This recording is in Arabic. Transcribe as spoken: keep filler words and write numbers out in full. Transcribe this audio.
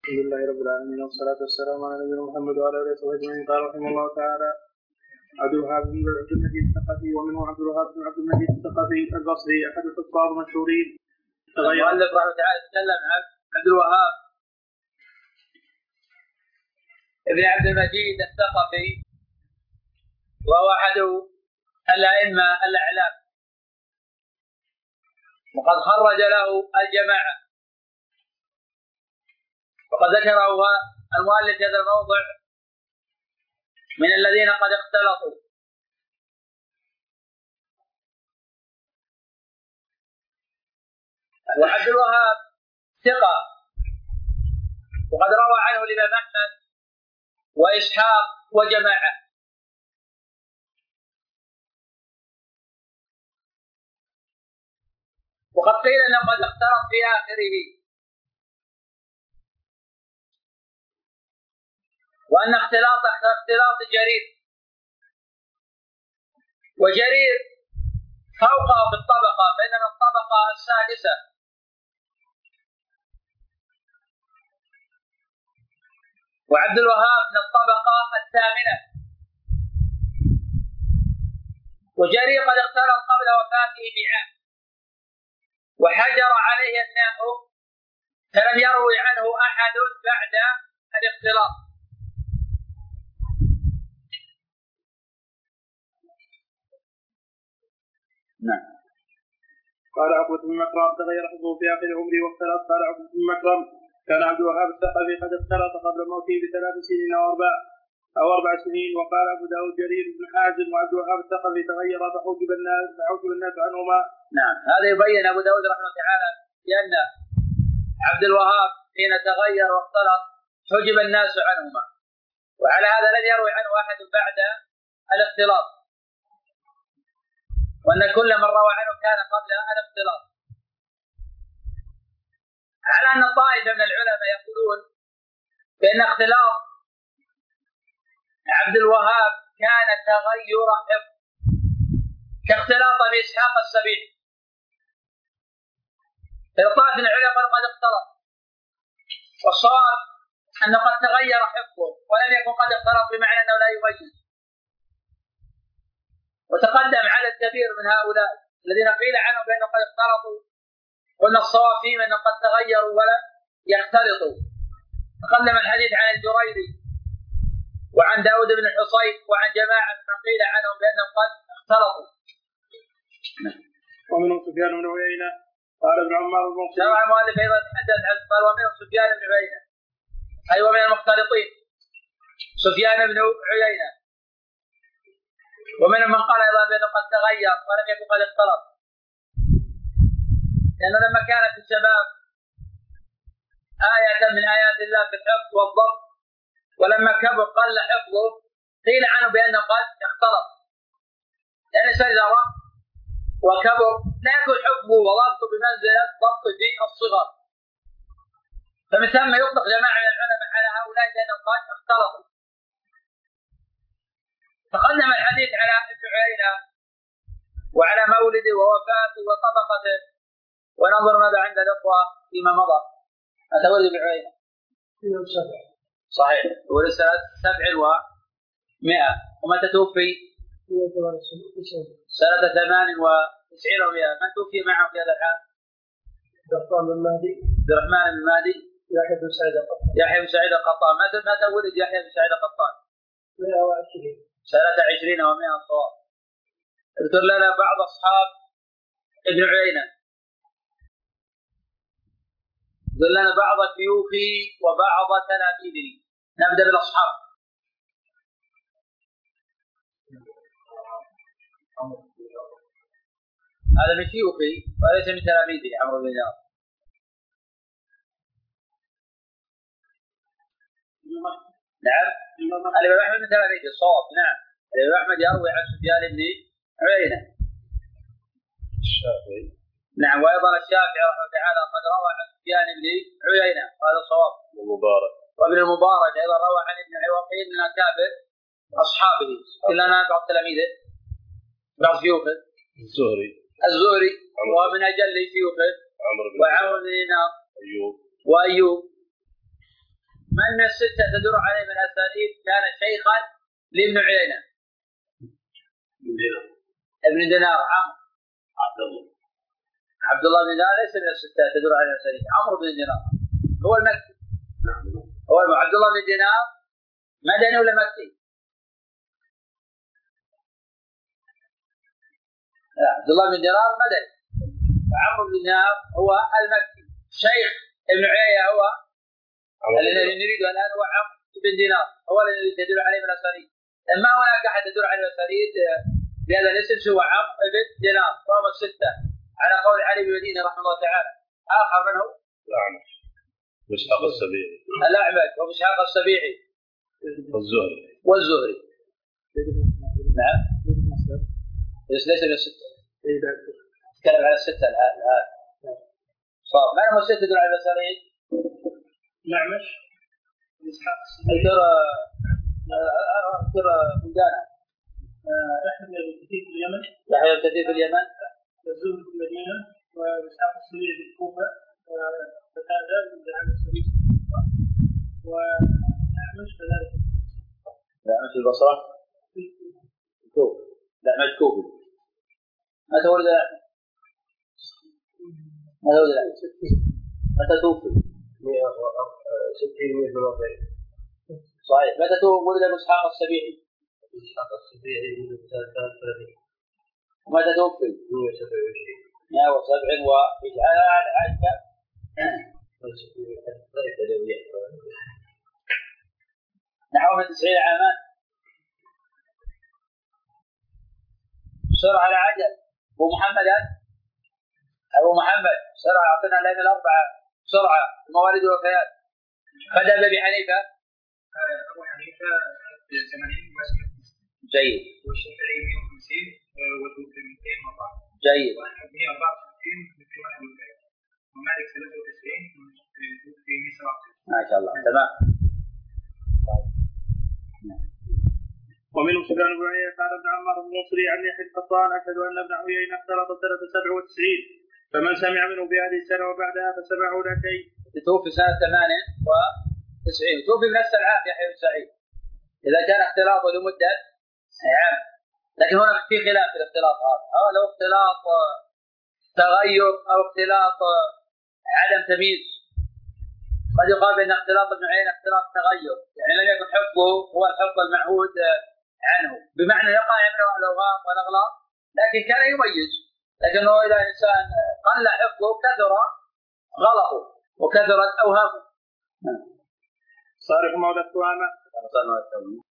الحمد لله رب العالمين والصلاة والسلام على نبينا محمد وعلى آله وصحبه أجمعين. قال رحمه الله تعالى: عبد الوهاب بن عبد المجيد الثقفي، ومنه عبد الوهاب بن عبد المجيد الثقفي البصري أحد الحفاظ المشهورين. المؤلف رحمه الله تعالى تكلم عن عبد الوهاب ابن عبد المجيد الثقفي، وهو أحد الأئمة الأعلام، وقد خرج له الجماعة، وقد ذكره المؤلف هذا الموضع من الذين قد اختلطوا. وعبد الوهاب ثقة، وقد روى عنه الإمام أحمد وإسحاق وجماعة. وقد قيل أنه قد اختلط في آخره، وأن اختلاط اختلاط جرير، وجرير فوقه في الطبقة، بينما الطبقة السادسة. وعبد الوهاب من الطبقة الثامنة، وجرير قد اختلط قبل وفاته بعام، وحجر عليه الناس فلم يروي عنه أحد بعد الاختلاط. نعم. قال عقبة بن مكرم: تغير حفظه في آخر عمره واختلط. قال عقبة بن مكرم: كان عبد الوهاب الثقفي قد اختلط قبل موته بثلاث سنين أو أربع أو أربع سنين. وقال أبو داود: جرير بن حازم وعبد الوهاب الثقفي تغير فحجب الناس فحجب الناس عنهما. نعم، هذا يبين أبو داود رحمه الله تعالى بأن عبد الوهاب حين تغير واختلط حجب الناس عنهما، وعلى هذا لن يروي عنه أحد بعد الاختلاط، وأن كل من روى عنه كان قبل الاختلاط. على أن طائفة من العلماء يقولون بأن اختلاط عبد الوهاب كان تغير حفظ، كاختلاط بإسحاق السبيعي. طائفة من العلماء قد اختلط، والصواب أنه قد تغير حفظه ولم يكن قد اختلط بمعنى أنه لا يميز. وتقدم عدد كبير من هؤلاء الذين قيل عنهم بأنهم قد اختلطوا، قلنا الصواب فيهم أنهم قد تغيروا ولم يختلطوا. تقدم الحديث عن الجريري وعن داود بن الحصين وعن جماعة من قيل عنهم بأنهم قد اختلطوا. ومنهم سفيان بن عيينة قال ابن عمر المقصود. شرع المؤلف أيضا تحدث عن قال ومنهم سفيان بن عيينة، أي ومن المختلطين سفيان بن عيينة، ومنهم من قال أيضا بأنه قد تغير ولم يكن قد اختلط، لأنه لما كان في الشباب آية من آيات الله في الحفظ والضبط، ولما كبر قل حفظه قيل عنه بأنه قد اختلط، لأن الإنسان إذا رأى وكبر لا يكون حفظه وضبطه بمنزلة ضبط في الصغر. فمن ثم يطلق جماعة من العلماء على هؤلاء بأنهم قد اختلطوا. تقدم الحديث على ابن عيينة وعلى مولده ووفاته وطبقته، وننظر ماذا عند الأخوة فيما مضى. هذا ولد ابن عيينة صحيح، ولد سنة سبع ومائة، ومتى توفي؟ سنة ثمان وتسعين ومائة. من توفي معه في هذا العام؟ عبد الرحمن بن مهدي. عبد الرحمن بن مهدي. يحيى بن سعيد القطان. يحيى بن سعيد القطان. متى متى ولد يحيى بن سعيد القطان؟ مائة وعشرين. سنة عشرين ومائة صواب. اذكر لنا بعض أصحاب ابن عيينة، اذكر لنا بعض شيوخه وبعض تلاميذه. نبدأ بالأصحاب. هذا من شيوخه وليس من تلاميذه عمرو بن دينار. نعم، الإمام أحمد من تلاميذه الصواب. نعم، الإمام أحمد يروي عن سفيان بن عيينة. الشافعي. نعم، وأيضا الشافعي رحمه الله تعالى قد روى عن سفيان بن عيينة، وهذا الصواب. المبارك. وابن المبارك أيضا روى عن ابن عوقيل من أكابر أصحابه. إلا أنا بعض تلاميذه بعض شيوخه. الزهري. الزهري ومن أجل شيوخه وعمرو بن دينار أيوب وأيوب من من الستة تدور عليه من الأسانيد كان شيخا لابن عيينة؟ ابن دينار. عمرو عبد الله عبد الله بن دينار ليس من الستة تدور عليه الأسانيد. عمرو بن دينار هو المكي. هو عبد الله بن دينار مدني ولا مكي؟ لا، عبد الله بن دينار مدني، وعمرو بن دينار هو المكي. شيخ ابن عيينة هو الذي نريد الآن هو عمرو بن دينار، هو الذي تدل عليه من الأسانيد. ما هناك أحد تدل عليه الأسانيد بهذا الاسم سوى عمرو بن دينار. فهم الستة على قول علي بن مدينة رحمه الله تعالى. آخر منه الأعمش وإسحاق السبيعي. الأعمش وإسحاق السبيعي والزهري والزهري. نعم بس ليس من الستة. نتكلم على الستة الآن. الآن صار ما هم الستة تدل على الأسانيد؟ الأعمش وإسحاق السبيعي. ترى ترى مجانا يحيى بن كثير في اليمن. يحيى بن كثير في اليمن. الزهري في المدينة. وإسحاق السبيعي في الكوفة. وقتادة بن دعامة السبيعي في الكوفة. والأعمش كذلك. الأعمش البصرة. الكوفة. الأعمش كوفي. متى ولد الأعمش؟ متى ولد الأعمش؟ متى توفي؟ ستين ومئة وأربعين. صحيح. متى ولد إسحاق السبيعي؟ إسحاق السبيعي ولد سنة ثلاثة وثلاثين. ومتى توفي؟ مئة وسبعة وعشرين. مئة وسبع وإجعال عنك نحو من تسعين عاما. بسرعة على عجل. أبو محمد أبو محمد بسرعة أعطينا لنا الأربعة بسرعة. الموالد والوفيات. بدأ بأبي حنيفة. أبو حنيفة ثمانين وسبعين. جيد. والشافعي مئة وخمسين وتوفي مئتين وأربعة. جيد. وأحمد مئة وأربعة وستين وتوفي واحد وثلاثين. ومالك ثلاثة وتسعين وتوفي مئة وسبعة وتسعين. ما شاء الله تمام. ومنهم سفيان بن عيينة قال ابن عمر بن مصري عن يحيى القطان أشهد أن ابن عيينة اختلط سنة سبع وتسعين فمن سمع منه في هذه السنة وبعدها فسمعه لا شيء. توفي سنة ثمانية وتسعين. توفي بنفس العام يحيى بن سعيد إذا كان اختلاطه لمدة عام. لكن هنا في خلاف في الاختلاط هذا. أو لو اختلاط تغير أو اختلاط عدم تمييز. قد يقال بأن اختلاط ابن عيينة اختلاط تغير، يعني لم يكن حفظه هو الحفظ المعهود عنه، بمعنى يقع منه الأوهام والأغلاط لكن كان يميز. لكنه إذا إنسان قل حفظه كثر غلطه وكثرت أوهامه. صارف مولى التهامة.